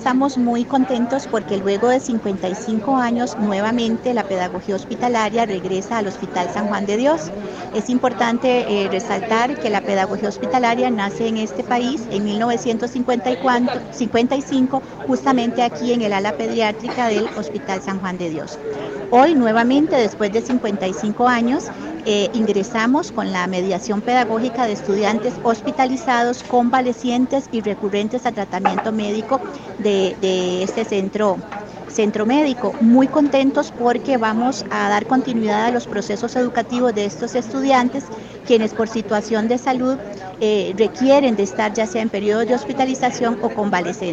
estamos muy contentos porque luego de 55 años nuevamente la pedagogía hospitalaria regresa al Hospital San Juan de Dios. Es importante resaltar que la pedagogía hospitalaria nace en este país en 1955, justamente aquí en el ala pediátrica del Hospital San Juan de Dios. Hoy nuevamente, después de 55 años, ingresamos con la mediación pedagógica de estudiantes hospitalizados, convalecientes y recurrentes a tratamiento médico de este centro médico. Muy contentos porque vamos a dar continuidad a los procesos educativos de estos estudiantes, quienes por situación de salud requieren de estar ya sea en periodos de hospitalización o convalecencia.